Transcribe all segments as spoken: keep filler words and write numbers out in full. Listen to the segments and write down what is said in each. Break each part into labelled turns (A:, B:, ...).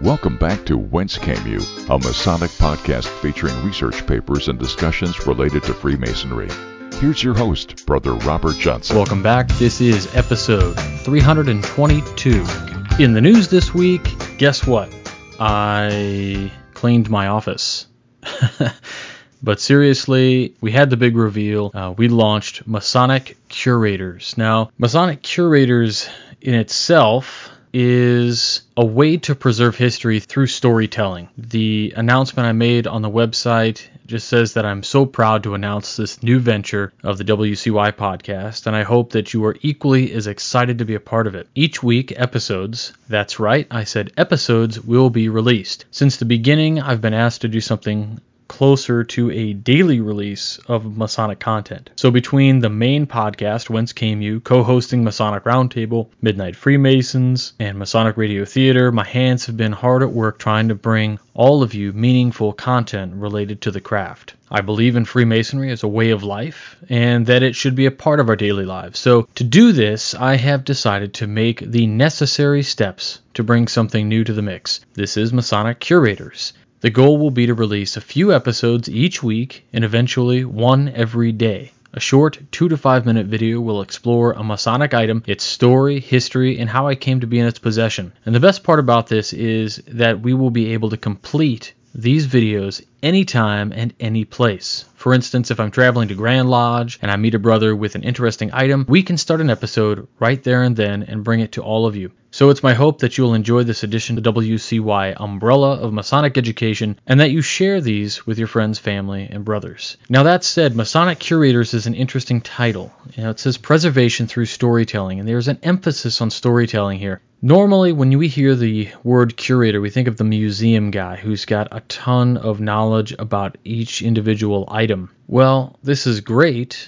A: Welcome back to Whence Came You, a Masonic podcast featuring research papers and discussions related to Freemasonry. Here's your host, Brother Robert Johnson.
B: Welcome back. This is episode three hundred twenty-two. In the news this week, guess what? I cleaned my office. But seriously, we had the big reveal. Uh, we launched Masonic Curators. Now, Masonic Curators in itself is a way to preserve history through storytelling. The announcement I made on the website just says that I'm so proud to announce this new venture of the W C Y podcast, and I hope that you are equally as excited to be a part of it. Each week, episodes, that's right, I said episodes, will be released. Since the beginning, I've been asked to do something closer to a daily release of Masonic content. So between the main podcast, Whence Came You, co-hosting Masonic Roundtable, Midnight Freemasons, and Masonic Radio Theater, my hands have been hard at work trying to bring all of you meaningful content related to the craft. I believe in Freemasonry as a way of life, and that it should be a part of our daily lives. So to do this, I have decided to make the necessary steps to bring something new to the mix. This is Masonic Curators. The goal will be to release a few episodes each week and eventually one every day. A short two to five minute video will explore a Masonic item, its story, history, and how I came to be in its possession. And the best part about this is that we will be able to complete these videos anytime and any place. For instance, if I'm traveling to Grand Lodge and I meet a brother with an interesting item, we can start an episode right there and then and bring it to all of you. So it's my hope that you'll enjoy this edition of W C Y umbrella of Masonic education and that you share these with your friends, family, and brothers. Now that said, Masonic Curators is an interesting title. You know, it says preservation through storytelling, and there's an emphasis on storytelling here. Normally, when we hear the word curator, we think of the museum guy who's got a ton of knowledge about each individual item. Well, this is great,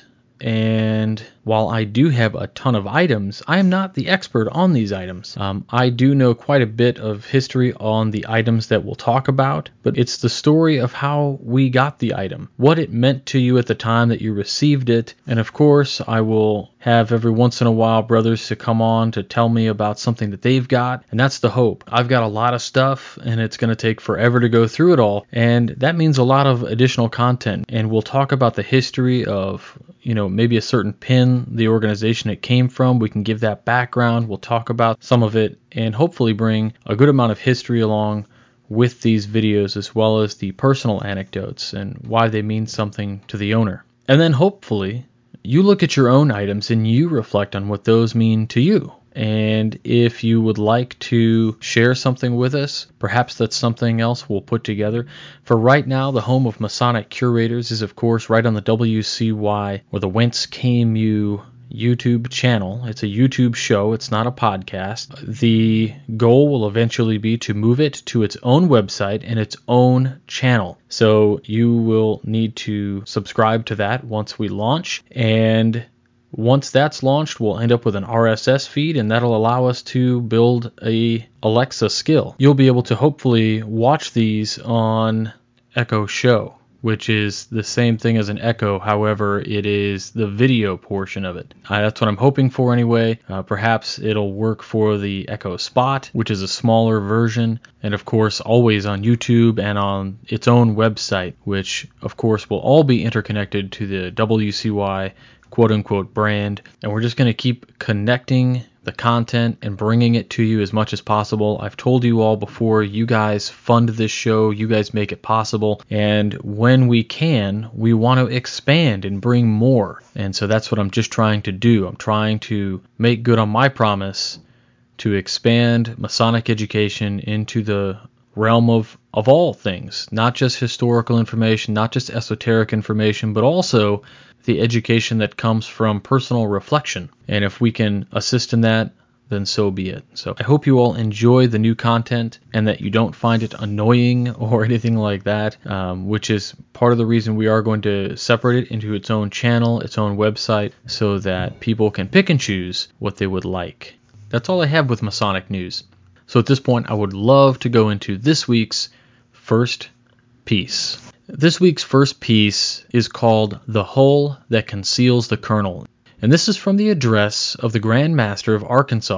B: and while I do have a ton of items, I am not the expert on these items. Um, I do know quite a bit of history on the items that we'll talk about, but it's the story of how we got the item, what it meant to you at the time that you received it, and of course, I will have every once in a while brothers to come on to tell me about something that they've got, and that's the hope. I've got a lot of stuff, and it's going to take forever to go through it all, and that means a lot of additional content, and we'll talk about the history of, you know, maybe a certain pin, the organization it came from. We can give that background. We'll talk about some of it and hopefully bring a good amount of history along with these videos, as well as the personal anecdotes and why they mean something to the owner. And then hopefully you look at your own items and you reflect on what those mean to you. And if you would like to share something with us, perhaps that's something else we'll put together. For right now, the home of Masonic Curators is, of course, right on the W C Y or the Whence Came You YouTube channel. It's a YouTube show. It's not a podcast. The goal will eventually be to move it to its own website and its own channel. So you will need to subscribe to that once we launch, and once that's launched, we'll end up with an R S S feed, and that'll allow us to build a Alexa skill. You'll be able to hopefully watch these on Echo Show, which is the same thing as an Echo. However, it is the video portion of it. Uh, that's what I'm hoping for anyway. Uh, perhaps it'll work for the Echo Spot, which is a smaller version, and of course always on YouTube and on its own website, which of course will all be interconnected to the W C Y quote-unquote brand, and we're just going to keep connecting the content and bringing it to you as much as possible. I've told you all before, you guys fund this show, you guys make it possible, and when we can, we want to expand and bring more, and so that's what I'm just trying to do. I'm trying to make good on my promise to expand Masonic education into the realm of, of all things, not just historical information, not just esoteric information, but also the education that comes from personal reflection. And if we can assist in that, then so be it. So I hope you all enjoy the new content and that you don't find it annoying or anything like that, um, which is part of the reason we are going to separate it into its own channel, its own website, so that people can pick and choose what they would like. That's all I have with Masonic news. So at this point, I would love to go into this week's first piece. This week's first piece is called The Hull That Conceals the Kernel. And this is from the address of the Grand Master of Arkansas,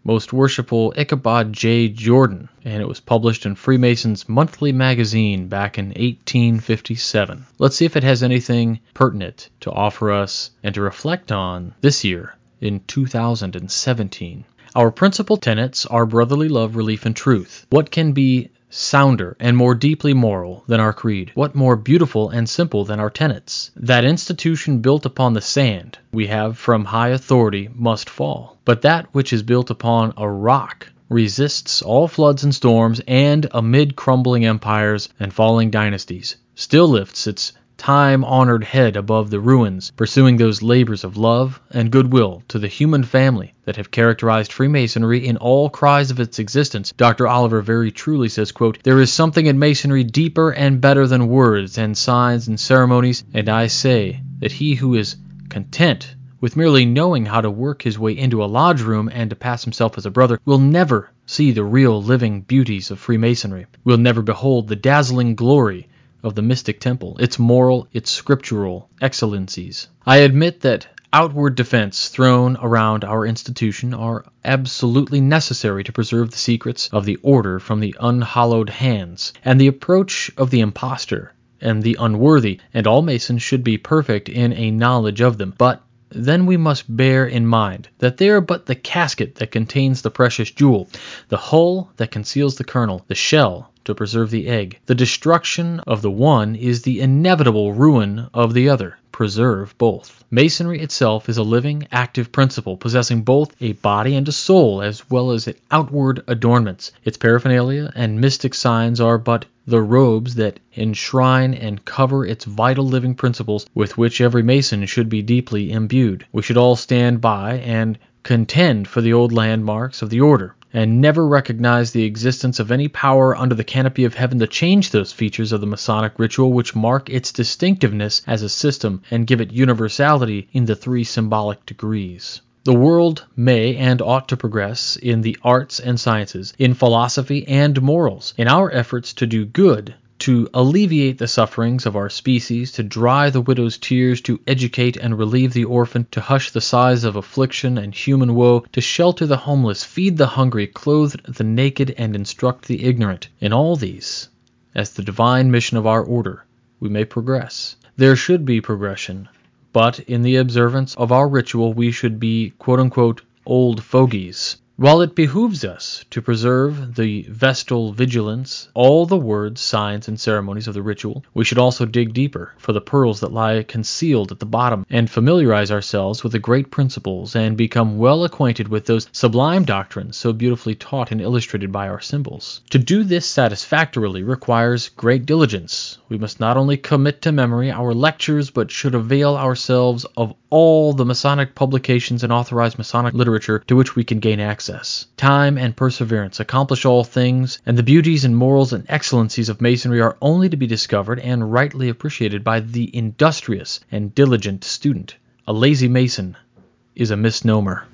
B: Most Worshipful Ichabod J. Jordan, and it was published in Freemason's Monthly Magazine back in eighteen fifty-seven. Let's see if it has anything pertinent to offer us and to reflect on this year in two thousand seventeen. Our principal tenets are brotherly love, relief, and truth. What can be sounder and more deeply moral than our creed? What more beautiful and simple than our tenets? That institution built upon the sand we have from high authority must fall, but that which is built upon a rock resists all floods and storms, and amid crumbling empires and falling dynasties still lifts its time-honored head above the ruins, pursuing those labors of love and goodwill to the human family that have characterized Freemasonry in all cries of its existence. Doctor Oliver very truly says, quote, "There is something in Masonry deeper and better than words and signs and ceremonies, and I say that he who is content with merely knowing how to work his way into a lodge room and to pass himself as a brother will never see the real living beauties of Freemasonry, will never behold the dazzling glory of the mystic temple, its moral, its scriptural excellencies. I admit that outward defense thrown around our institution are absolutely necessary to preserve the secrets of the order from the unhallowed hands and the approach of the impostor and the unworthy, and all Masons should be perfect in a knowledge of them. But then we must bear in mind that they are but the casket that contains the precious jewel, the hull that conceals the kernel, the shell to preserve the egg. The destruction of the one is the inevitable ruin of the other. Preserve both. Masonry itself is a living, active principle, possessing both a body and a soul, as well as outward adornments. Its paraphernalia and mystic signs are but the robes that enshrine and cover its vital living principles, with which every Mason should be deeply imbued. We should all stand by and contend for the old landmarks of the order, and never recognize the existence of any power under the canopy of heaven to change those features of the Masonic ritual which mark its distinctiveness as a system and give it universality in the three symbolic degrees. The world may and ought to progress in the arts and sciences, in philosophy and morals, in our efforts to do good, to alleviate the sufferings of our species, to dry the widow's tears, to educate and relieve the orphan, to hush the sighs of affliction and human woe, to shelter the homeless, feed the hungry, clothe the naked, and instruct the ignorant. In all these, as the divine mission of our order, we may progress. There should be progression, but in the observance of our ritual we should be, quote-unquote, old fogies. While it behooves us to preserve the vestal vigilance, all the words, signs, and ceremonies of the ritual, we should also dig deeper for the pearls that lie concealed at the bottom, and familiarize ourselves with the great principles, and become well acquainted with those sublime doctrines so beautifully taught and illustrated by our symbols. To do this satisfactorily requires great diligence. We must not only commit to memory our lectures, but should avail ourselves of all the Masonic publications and authorized Masonic literature to which we can gain access. Time and perseverance accomplish all things, and the beauties and morals and excellencies of Masonry are only to be discovered and rightly appreciated by the industrious and diligent student. A lazy Mason is a misnomer.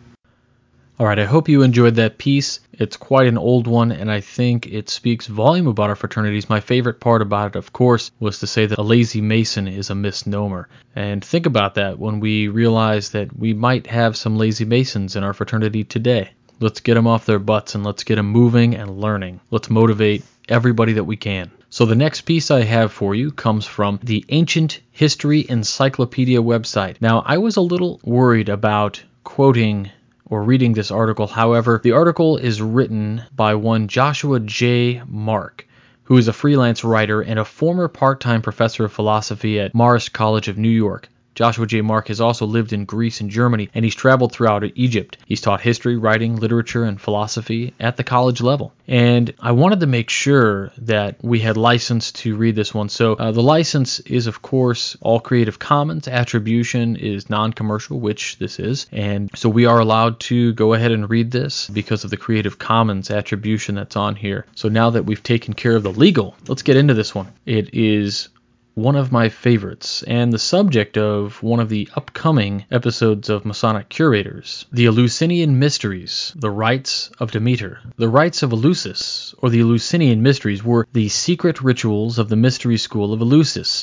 B: All right, I hope you enjoyed that piece. It's quite an old one, and I think it speaks volume about our fraternities. My favorite part about it, of course, was to say that a lazy Mason is a misnomer. And think about that when we realize that we might have some lazy Masons in our fraternity today. Let's get them off their butts and let's get them moving and learning. Let's motivate everybody that we can. So the next piece I have for you comes from the Ancient History Encyclopedia website. Now, I was a little worried about quoting or reading this article. However, the article is written by one Joshua J. Mark, who is a freelance writer and a former part-time professor of philosophy at Marist College of New York. Joshua J. Mark has also lived in Greece and Germany, and he's traveled throughout Egypt. He's taught history, writing, literature, and philosophy at the college level. And I wanted to make sure that we had license to read this one. So uh, the license is, of course, all Creative Commons. Attribution is non-commercial, which this is. And so we are allowed to go ahead and read this because of the Creative Commons attribution that's on here. So now that we've taken care of the legal, let's get into this one. It is one of my favorites, and the subject of one of the upcoming episodes of Masonic Curators, the Eleusinian Mysteries, the Rites of Demeter. The Rites of Eleusis, or the Eleusinian Mysteries, were the secret rituals of the mystery school of Eleusis,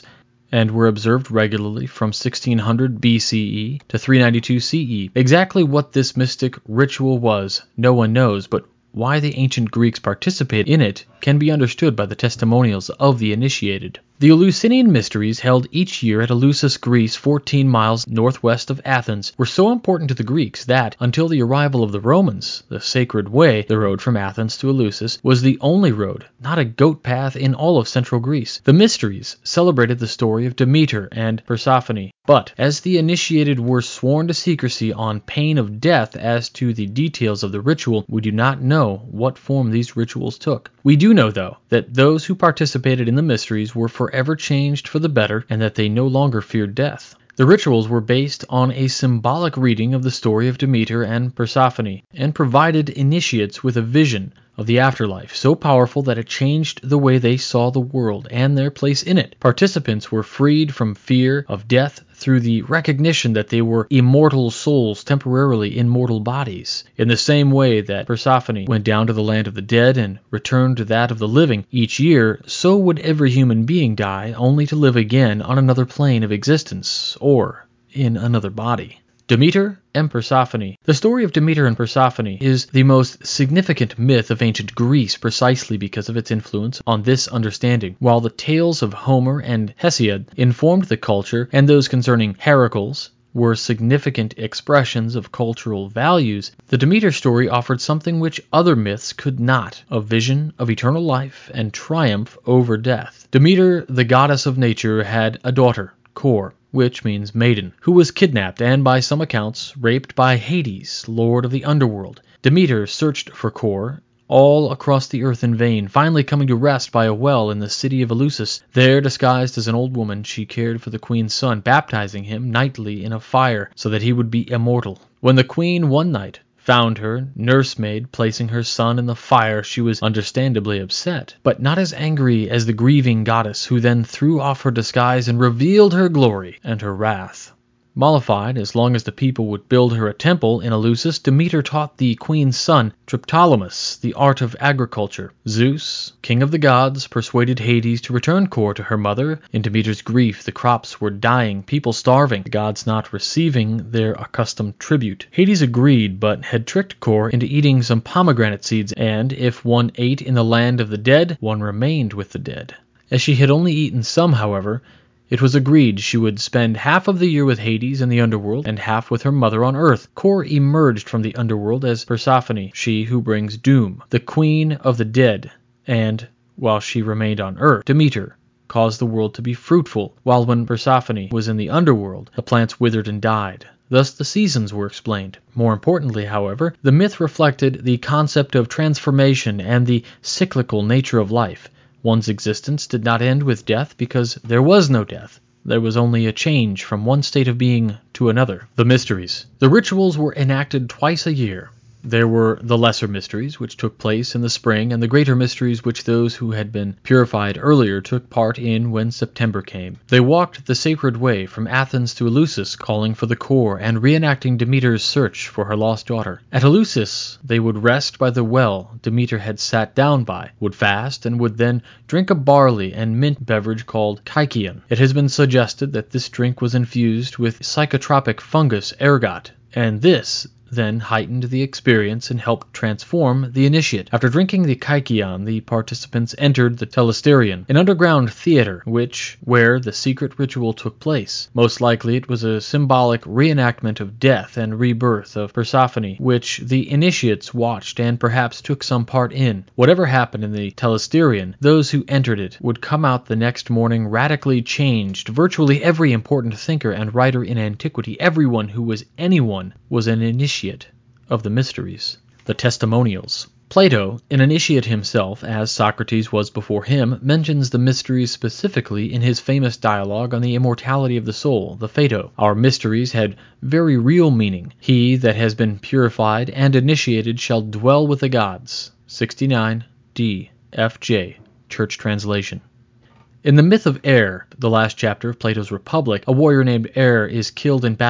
B: and were observed regularly from sixteen hundred B C E to three ninety-two C E. Exactly what this mystic ritual was, no one knows, but why the ancient Greeks participated in it can be understood by the testimonials of the initiated. The Eleusinian Mysteries, held each year at Eleusis, Greece, fourteen miles northwest of Athens, were so important to the Greeks that, until the arrival of the Romans, the Sacred Way, the road from Athens to Eleusis, was the only road, not a goat path, in all of central Greece. The Mysteries celebrated the story of Demeter and Persephone, but as the initiated were sworn to secrecy on pain of death as to the details of the ritual, we do not know what form these rituals took. We do know, though, that those who participated in the Mysteries were forever changed for the better, and that they no longer feared death. The rituals were based on a symbolic reading of the story of Demeter and Persephone, and provided initiates with a vision of the afterlife so powerful that it changed the way they saw the world and their place in it. Participants were freed from fear of death through the recognition that they were immortal souls temporarily in mortal bodies. In the same way that Persephone went down to the land of the dead and returned to that of the living each year, so would every human being die, only to live again on another plane of existence, or in another body. Demeter and Persephone. The story of Demeter and Persephone is the most significant myth of ancient Greece precisely because of its influence on this understanding. While the tales of Homer and Hesiod informed the culture, and those concerning Heracles were significant expressions of cultural values, the Demeter story offered something which other myths could not, a vision of eternal life and triumph over death. Demeter, the goddess of nature, had a daughter, Kore, which means maiden, who was kidnapped and, by some accounts, raped by Hades, lord of the underworld. Demeter searched for Kore all across the earth in vain, finally coming to rest by a well in the city of Eleusis. There, disguised as an old woman, she cared for the queen's son, baptizing him nightly in a fire so that he would be immortal. When the queen one night found her nursemaid placing her son in the fire, she was understandably upset, but not as angry as the grieving goddess, who then threw off her disguise and revealed her glory and her wrath. Mollified, as long as the people would build her a temple in Eleusis, Demeter taught the queen's son, Triptolemus, the art of agriculture. Zeus, king of the gods, persuaded Hades to return Kore to her mother. In Demeter's grief, the crops were dying, people starving, the gods not receiving their accustomed tribute. Hades agreed, but had tricked Kore into eating some pomegranate seeds, and if one ate in the land of the dead, one remained with the dead. As she had only eaten some, however, it was agreed she would spend half of the year with Hades in the underworld and half with her mother on earth. Kore emerged from the underworld as Persephone, she who brings doom, the queen of the dead, and, while she remained on earth, Demeter caused the world to be fruitful, while when Persephone was in the underworld, the plants withered and died. Thus the seasons were explained. More importantly, however, the myth reflected the concept of transformation and the cyclical nature of life. One's existence did not end with death because there was no death. There was only a change from one state of being to another. The Mysteries. The rituals were enacted twice a year. There were the lesser mysteries, which took place in the spring, and the greater mysteries which those who had been purified earlier took part in when September came. They walked the sacred way from Athens to Eleusis, calling for the Kore and reenacting Demeter's search for her lost daughter. At Eleusis, they would rest by the well Demeter had sat down by, would fast, and would then drink a barley and mint beverage called kykeon. It has been suggested that this drink was infused with psychotropic fungus ergot, and this then heightened the experience and helped transform the initiate. After drinking the kykeon, the participants entered the Telesterion, an underground theater which where the secret ritual took place. Most likely it was a symbolic reenactment of death and rebirth of Persephone, which the initiates watched and perhaps took some part in. Whatever happened in the Telesterion, those who entered it would come out the next morning radically changed. Virtually every important thinker and writer in antiquity, everyone who was anyone, was an initiate of the Mysteries. The Testimonials. Plato, an initiate himself, as Socrates was before him, mentions the mysteries specifically in his famous dialogue on the immortality of the soul, the Phaedo. Our mysteries had very real meaning. He that has been purified and initiated shall dwell with the gods. sixty-nine D F J, Church Translation. In the myth of Er, the last chapter of Plato's Republic, a warrior named Er is killed in battle.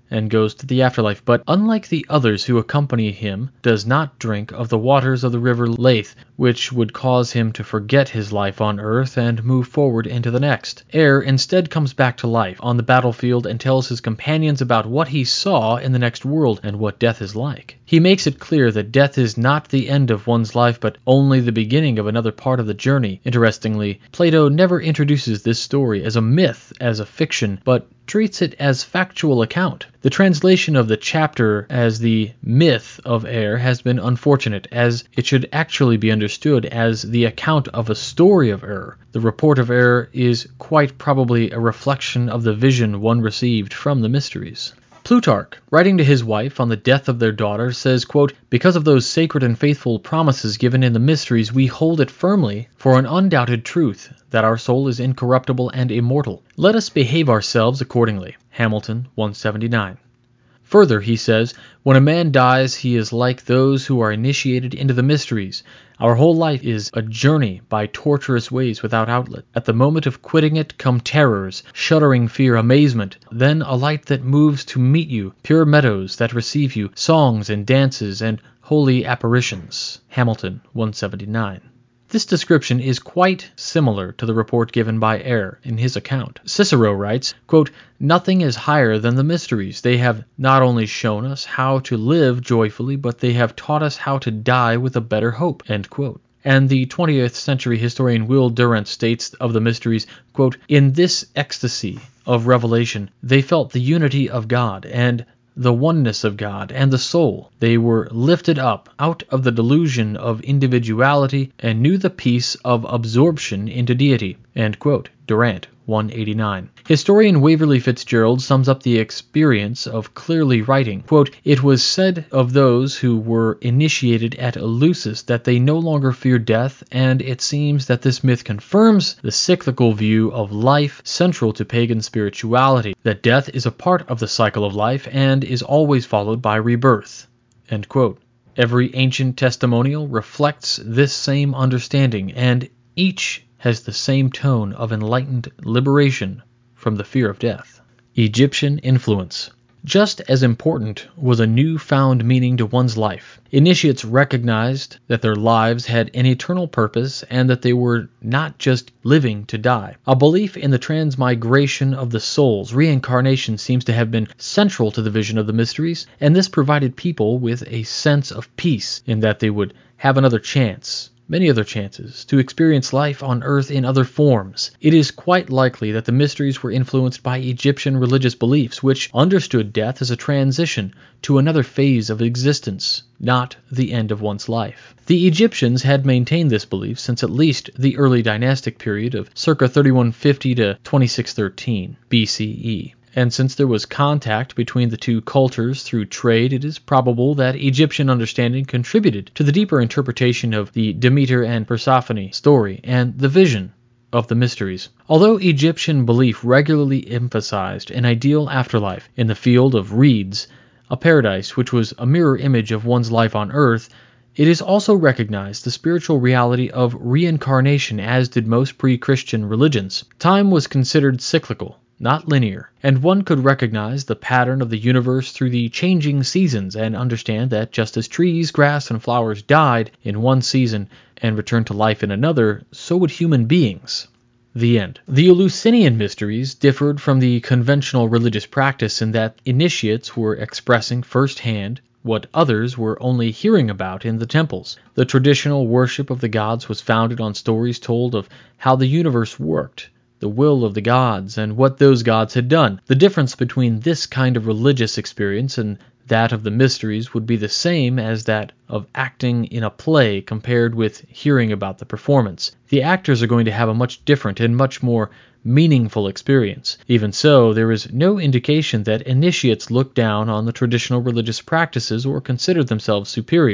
B: and goes to the afterlife, but unlike the others who accompany him, does not drink of the waters of the river Lethe, which would cause him to forget his life on earth and move forward into the next. Er instead comes back to life on the battlefield and tells his companions about what he saw in the next world and what death is like. He makes it clear that death is not the end of one's life, but only the beginning of another part of the journey. Interestingly, Plato never introduces this story as a myth, as a fiction, but treats it as factual account. The translation of the chapter as the myth of Er has been unfortunate, as it should actually be understood as the account of a story of Er. The report of Er is quite probably a reflection of the vision one received from the mysteries. Plutarch, writing to his wife on the death of their daughter, says, quote, "Because of those sacred and faithful promises given in the mysteries, we hold it firmly for an undoubted truth that our soul is incorruptible and immortal. Let us behave ourselves accordingly." Hamilton one seventy-nine. Further, he says, when a man dies, he is like those who are initiated into the mysteries. Our whole life is a journey by tortuous ways without outlet. At the moment of quitting it come terrors, shuddering fear, amazement, then a light that moves to meet you, pure meadows that receive you, songs and dances and holy apparitions. Hamilton one seventy-nine. This description is quite similar to the report given by Er in his account. Cicero writes, quote, "Nothing is higher than the mysteries. They have not only shown us how to live joyfully, but they have taught us how to die with a better hope." End quote. And the twentieth century historian Will Durant states of the mysteries, quote, "In this ecstasy of revelation, they felt the unity of God and the oneness of God and the soul. They were lifted up out of the delusion of individuality and knew the peace of absorption into deity." End quote. Durant one eighty-nine. Historian Waverley Fitzgerald sums up the experience of clearly writing, quote, "It was said of those who were initiated at Eleusis that they no longer fear death, and it seems that this myth confirms the cyclical view of life central to pagan spirituality, that death is a part of the cycle of life and is always followed by rebirth." End quote. Every ancient testimonial reflects this same understanding, and each has the same tone of enlightened liberation from the fear of death. Egyptian influence. Just as important was a new-found meaning to one's life. Initiates recognized that their lives had an eternal purpose and that they were not just living to die. A belief in the transmigration of the souls, reincarnation, seems to have been central to the vision of the mysteries, and this provided people with a sense of peace in that they would have another chance. Many other chances to experience life on earth in other forms. It is quite likely that the mysteries were influenced by Egyptian religious beliefs, which understood death as a transition to another phase of existence, not the end of one's life. The Egyptians had maintained this belief since at least the early dynastic period of circa thirty-one fifty to twenty-six thirteen B C E. And since there was contact between the two cultures through trade, it is probable that Egyptian understanding contributed to the deeper interpretation of the Demeter and Persephone story and the vision of the mysteries. Although Egyptian belief regularly emphasized an ideal afterlife in the field of reeds, a paradise which was a mirror image of one's life on earth, it is also recognized the spiritual reality of reincarnation, as did most pre-Christian religions. Time was considered cyclical, not linear, and one could recognize the pattern of the universe through the changing seasons and understand that just as trees, grass, and flowers died in one season and returned to life in another, so would human beings. The end. The Eleusinian mysteries differed from the conventional religious practice in that initiates were expressing firsthand what others were only hearing about in the temples. The traditional worship of the gods was founded on stories told of how the universe worked, the will of the gods, and what those gods had done. The difference between this kind of religious experience and that of the mysteries would be the same as that of acting in a play compared with hearing about the performance. The actors are going to have a much different and much more meaningful experience. Even so, there is no indication that initiates looked down on the traditional religious practices or considered themselves superior.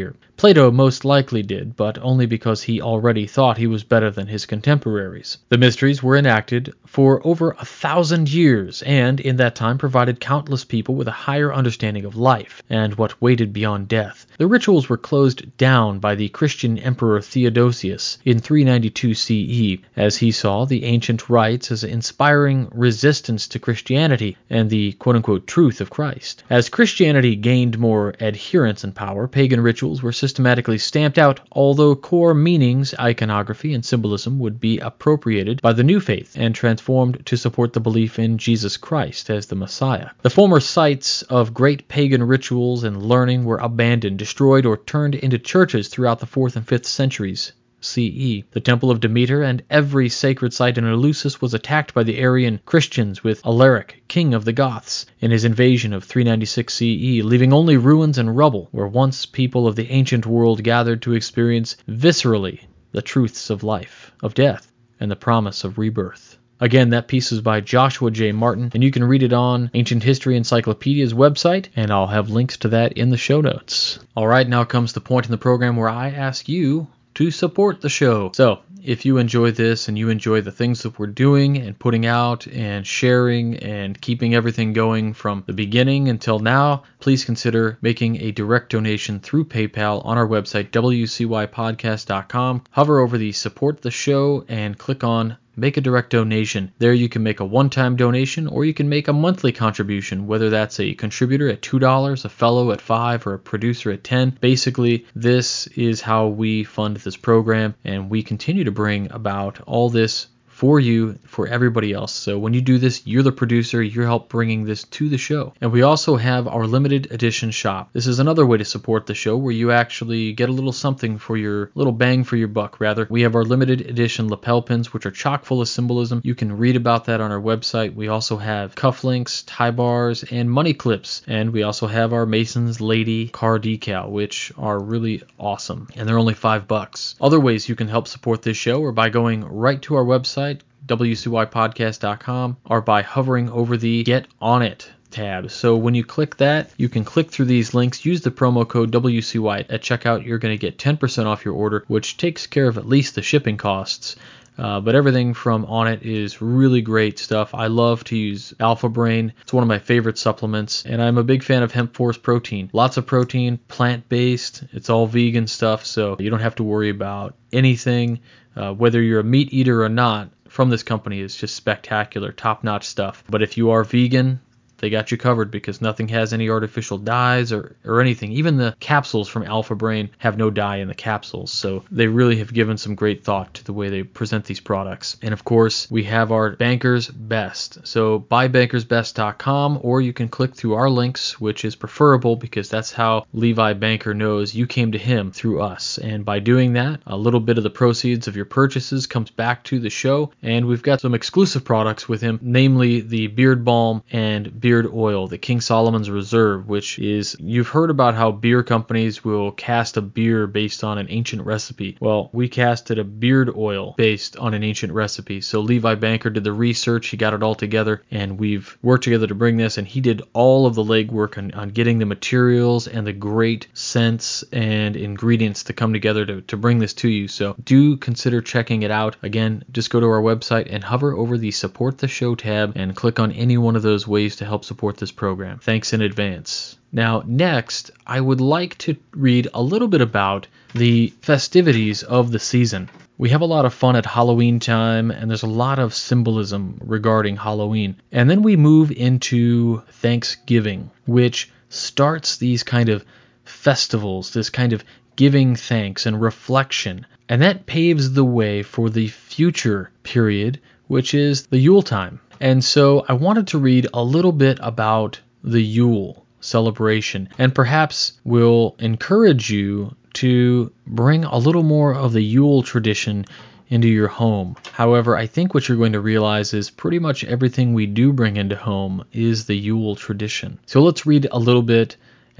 B: Plato most likely did, but only because he already thought he was better than his contemporaries. The mysteries were enacted for over a thousand years, and in that time provided countless people with a higher understanding of life and what waited beyond death. The rituals were closed down by the Christian Emperor Theodosius in three ninety-two C E, as he saw the ancient rites as inspiring resistance to Christianity and the quote-unquote truth of Christ. As Christianity gained more adherents and power, pagan rituals were systematically stamped out, although core meanings, iconography, and symbolism would be appropriated by the new faith and transformed to support the belief in Jesus Christ as the Messiah. The former sites of great pagan rituals and learning were abandoned, destroyed, or turned into churches throughout the fourth and fifth centuries C E. The Temple of Demeter and every sacred site in Eleusis was attacked by the Arian Christians, with Alaric, king of the Goths, in his invasion of three ninety-six C E, leaving only ruins and rubble, where once people of the ancient world gathered to experience viscerally the truths of life, of death, and the promise of rebirth. Again, that piece is by Joshua J. Martin, and you can read it on Ancient History Encyclopedia's website, and I'll have links to that in the show notes. All right, now comes the point in the program where I ask you to support the show. So, if you enjoy this and you enjoy the things that we're doing and putting out and sharing and keeping everything going from the beginning until now, please consider making a direct donation through PayPal on our website, w c y podcast dot com. Hover over the Support the Show and click on Make a Direct Donation. There you can make a one-time donation, or you can make a monthly contribution, whether that's a contributor at two dollars, a fellow at five dollars, or a producer at ten dollars. Basically, this is how we fund this program, and we continue to bring about all this for you, for everybody else. So when you do this, you're the producer, you're help bringing this to the show. And we also have our limited edition shop. This is another way to support the show, where you actually get a little something for your, little bang for your buck, rather. We have our limited edition lapel pins, which are chock full of symbolism. You can read about that on our website. We also have cufflinks, tie bars, and money clips. And we also have our Mason's Lady car decal, which are really awesome. And they're only five bucks. Other ways you can help support this show are by going right to our website, w c y podcast dot com, or by hovering over the Get On It tab. So when you click that, you can click through these links, use the promo code W C Y at checkout. You're going to get ten percent off your order, which takes care of at least the shipping costs. Uh, but everything from On It is really great stuff. I love to use Alpha Brain. It's one of my favorite supplements, and I'm a big fan of Hemp Force protein. Lots of protein, plant-based. It's all vegan stuff, so you don't have to worry about anything. Uh, whether you're a meat eater or not, from this company is just spectacular, top-notch stuff. But if you are vegan, they got you covered, because nothing has any artificial dyes or, or anything. Even the capsules from Alpha Brain have no dye in the capsules, so they really have given some great thought to the way they present these products. And of course, we have our Banker's Best. So buy bankers best dot com, or you can click through our links, which is preferable, because that's how Levi Banker knows you came to him through us. And by doing that, a little bit of the proceeds of your purchases comes back to the show, and we've got some exclusive products with him, namely the Beard Balm and Beard Oil, the King Solomon's Reserve, which is, you've heard about how beer companies will cast a beer based on an ancient recipe. Well, we casted a beard oil based on an ancient recipe. So Levi Banker did the research, he got it all together, and we've worked together to bring this, and he did all of the legwork on, on getting the materials and the great scents and ingredients to come together to, to bring this to you. So do consider checking it out. Again, just go to our website and hover over the Support the Show tab and click on any one of those ways to help support this program. Thanks in advance. Now, next, I would like to read a little bit about the festivities of the season. We have a lot of fun at Halloween time, and there's a lot of symbolism regarding Halloween. And then we move into Thanksgiving, which starts these kind of festivals, this kind of giving thanks and reflection. And that paves the way for the future period, which is the Yule time. And so I wanted to read a little bit about the Yule celebration, and perhaps will encourage you to bring a little more of the Yule tradition into your home. However, I think what you're going to realize is pretty much everything we do bring into home is the Yule tradition. So let's read a little bit,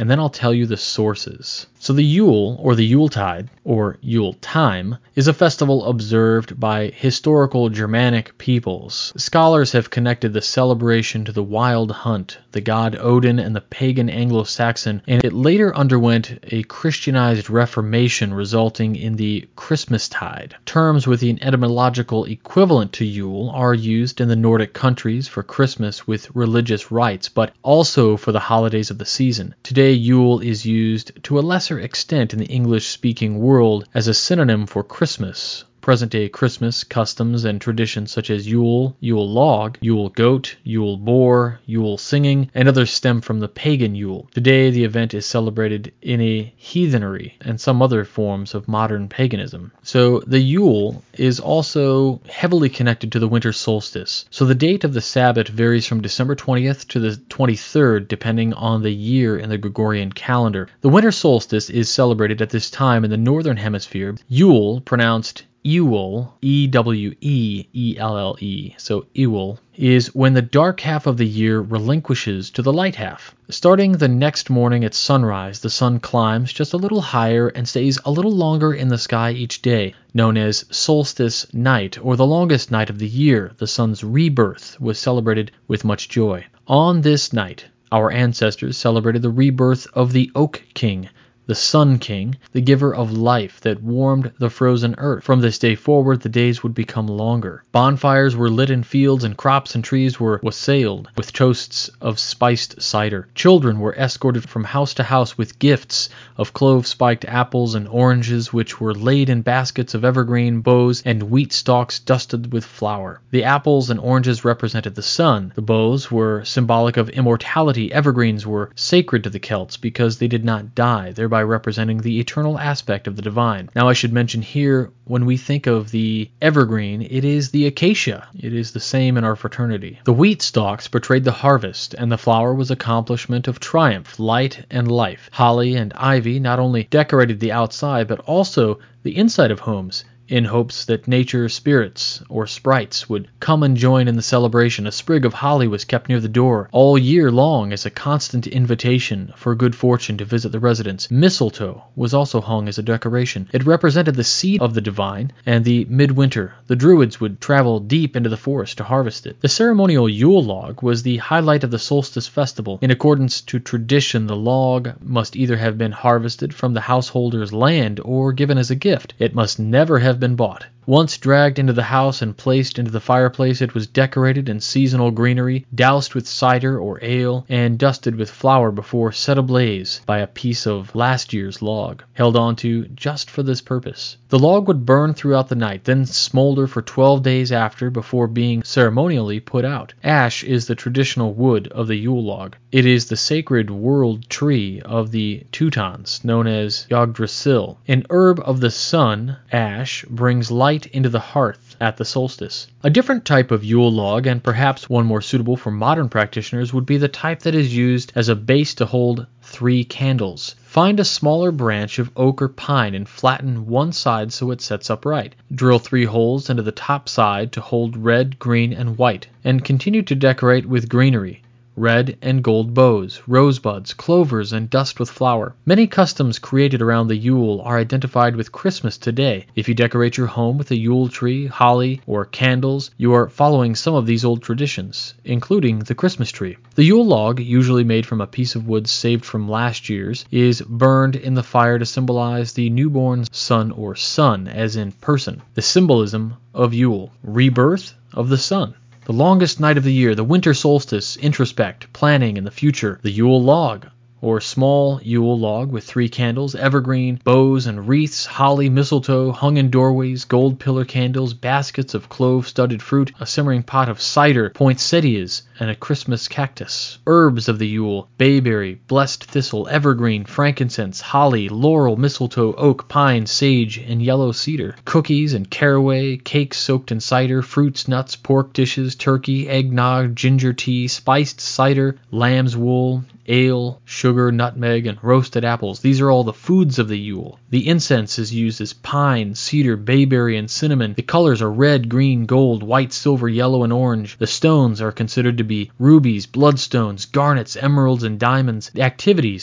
B: and then I'll tell you the sources. So the Yule, or the Yuletide, or Yule time, is a festival observed by historical Germanic peoples. Scholars have connected the celebration to the wild hunt, the god Odin, and the pagan Anglo-Saxon, and it later underwent a Christianized reformation resulting in the Christmastide. Terms with an etymological equivalent to Yule are used in the Nordic countries for Christmas with religious rites, but also for the holidays of the season. Today, Yule is used to a lesser extent in the English-speaking world as a synonym for Christmas. Present-day Christmas customs and traditions such as Yule, Yule log, Yule goat, Yule boar, Yule singing, and others stem from the pagan Yule. Today, the event is celebrated in a heathenry and some other forms of modern paganism. So the Yule is also heavily connected to the winter solstice. So the date of the Sabbath varies from December twentieth to the twenty-third, depending on the year in the Gregorian calendar. The winter solstice is celebrated at this time in the northern hemisphere. Yule, pronounced Ewell, E W E E L L E, so Ewell, is when the dark half of the year relinquishes to the light half. Starting the next morning at sunrise, the sun climbs just a little higher and stays a little longer in the sky each day, known as solstice night, or the longest night of the year. The sun's rebirth was celebrated with much joy. On this night, our ancestors celebrated the rebirth of the Oak King, the Sun King, the giver of life that warmed the frozen earth. From this day forward, the days would become longer. Bonfires were lit in fields, and crops and trees were wassailed with toasts of spiced cider. Children were escorted from house to house with gifts of clove-spiked apples and oranges, which were laid in baskets of evergreen boughs and wheat stalks dusted with flour. The apples and oranges represented the sun. The boughs were symbolic of immortality. Evergreens were sacred to the Celts because they did not die, thereby representing the eternal aspect of the divine. Now I should mention here, when we think of the evergreen, it is the acacia. It is the same in our fraternity. The wheat stalks portrayed the harvest, and the flower was accomplishment of triumph, light, and life. Holly and ivy not only decorated the outside, but also the inside of homes, in hopes that nature spirits or sprites would come and join in the celebration. A sprig of holly was kept near the door all year long as a constant invitation for good fortune to visit the residence. Mistletoe was also hung as a decoration. It represented the seed of the divine, and the midwinter, the Druids would travel deep into the forest to harvest it. The ceremonial Yule log was the highlight of the solstice festival. In accordance to tradition, the log must either have been harvested from the householder's land or given as a gift. It must never have been bought. Once dragged into the house and placed into the fireplace, it was decorated in seasonal greenery, doused with cider or ale, and dusted with flour before set ablaze by a piece of last year's log, held onto just for this purpose. The log would burn throughout the night, then smolder for twelve days after before being ceremonially put out. Ash is the traditional wood of the Yule log. It is the sacred world tree of the Teutons, known as Yggdrasil. An herb of the sun, ash, brings light into the hearth at the solstice. A different type of Yule log, and perhaps one more suitable for modern practitioners, would be the type that is used as a base to hold three candles. Find a smaller branch of oak or pine and flatten one side so it sets upright. Drill three holes into the top side to hold red, green, and white, and continue to decorate with greenery. Red and gold bows, rosebuds, clovers, and dust with flour. Many customs created around the Yule are identified with Christmas today. If you decorate your home with a Yule tree, holly, or candles, you are following some of these old traditions, including the Christmas tree. The Yule log, usually made from a piece of wood saved from last year's, is burned in the fire to symbolize the newborn son or sun, as in person. The symbolism of Yule, rebirth of the sun. The longest night of the year, the winter solstice, introspect, planning, and the future. The Yule log, or small Yule log with three candles, evergreen, bows and wreaths, holly, mistletoe, hung in doorways, gold pillar candles, baskets of clove-studded fruit, a simmering pot of cider, poinsettias, and a Christmas cactus. Herbs of the Yule, bayberry, blessed thistle, evergreen, frankincense, holly, laurel, mistletoe, oak, pine, sage, and yellow cedar. Cookies and caraway, cakes soaked in cider, fruits, nuts, pork dishes, turkey, eggnog, ginger tea, spiced cider, lamb's wool, ale, sugar, nutmeg, and roasted apples. These are all the foods of the Yule. The incense is used as pine, cedar, bayberry, and cinnamon. The colors are red, green, gold, white, silver, yellow, and orange. The stones are considered to be rubies, bloodstones, garnets, emeralds, and diamonds. The activities: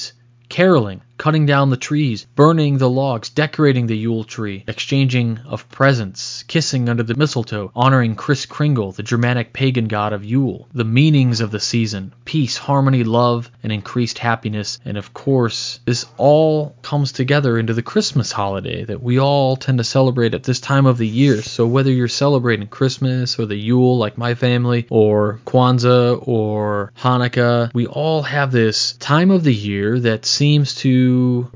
B: caroling, cutting down the trees, burning the logs, decorating the Yule tree, exchanging of presents, kissing under the mistletoe, honoring Kris Kringle, the Germanic pagan god of Yule, the meanings of the season, peace, harmony, love, and increased happiness. And of course, this all comes together into the Christmas holiday that we all tend to celebrate at this time of the year. So whether you're celebrating Christmas or the Yule like my family, or Kwanzaa or Hanukkah, we all have this time of the year that seems to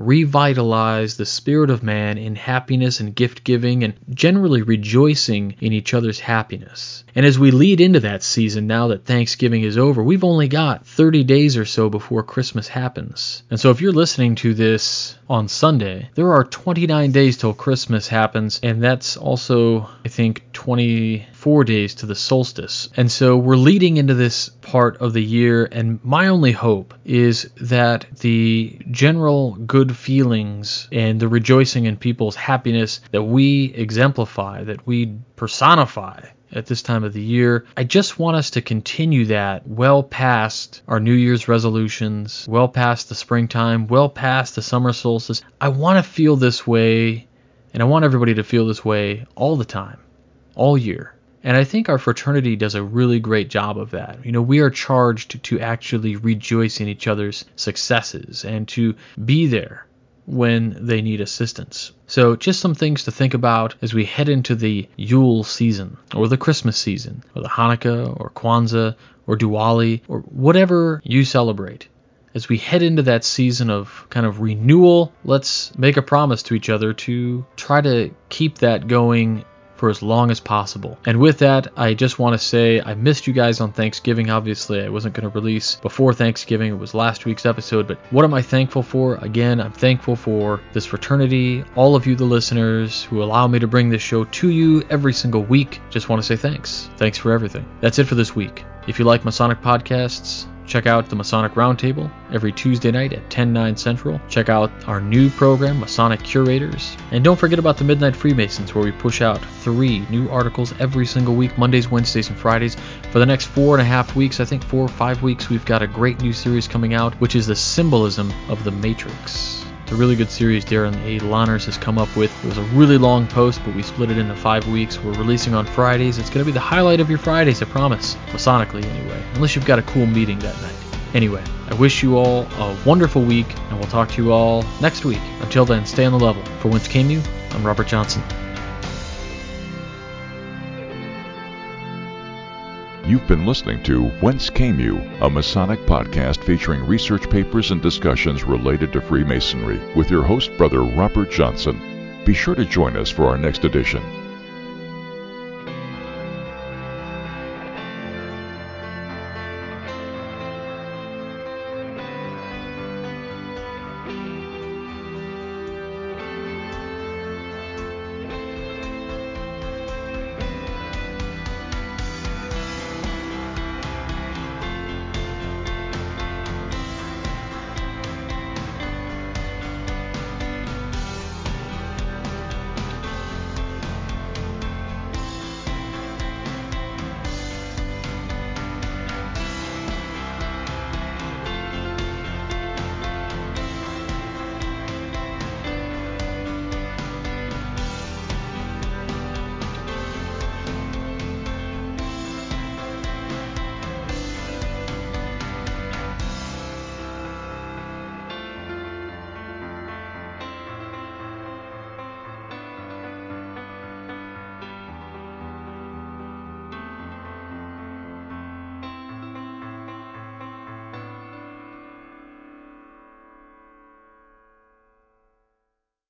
B: revitalize the spirit of man in happiness and gift giving and generally rejoicing in each other's happiness. And as we lead into that season, now that Thanksgiving is over, we've only got thirty days or so before Christmas happens. And so if you're listening to this on Sunday, there are twenty-nine days till Christmas happens, and that's also, I think, twenty-four days to the solstice. And so we're leading into this part of the year, and my only hope is that the general good feelings and the rejoicing in people's happiness that we exemplify, that we personify at this time of the year, I just want us to continue that well past our New Year's resolutions, well past the springtime, well past the summer solstice. I want to feel this way, and I want everybody to feel this way all the time, all year. And I think our fraternity does a really great job of that. You know, we are charged to actually rejoice in each other's successes and to be there when they need assistance. So just some things to think about as we head into the Yule season, or the Christmas season, or the Hanukkah, or Kwanzaa, or Diwali, or whatever you celebrate. As we head into that season of kind of renewal, let's make a promise to each other to try to keep that going for as long as possible. And with that, I just want to say I missed you guys on Thanksgiving. Obviously, I wasn't going to release before Thanksgiving. It was last week's episode. But what am I thankful for? Again, I'm thankful for this fraternity, all of you, the listeners, who allow me to bring this show to you every single week. Just want to say thanks. Thanks for everything. That's it for this week. If you like Masonic podcasts, check out the Masonic Roundtable every Tuesday night at ten, nine Central. Check out our new program, Masonic Curators. And don't forget about the Midnight Freemasons, where we push out three new articles every single week, Mondays, Wednesdays, and Fridays. For the next four and a half weeks, I think four or five weeks, we've got a great new series coming out, which is the symbolism of the Matrix. It's a really good series Darren A. Lonners has come up with. It was a really long post, but we split it into five weeks. We're releasing on Fridays. It's going to be the highlight of your Fridays, I promise. Masonically, anyway. Unless you've got a cool meeting that night. Anyway, I wish you all a wonderful week, and we'll talk to you all next week. Until then, stay on the level. For Whence Came You, I'm Robert Johnson.
A: You've been listening to Whence Came You, a Masonic podcast featuring research papers and discussions related to Freemasonry with your host, Brother Robert Johnson. Be sure to join us for our next edition.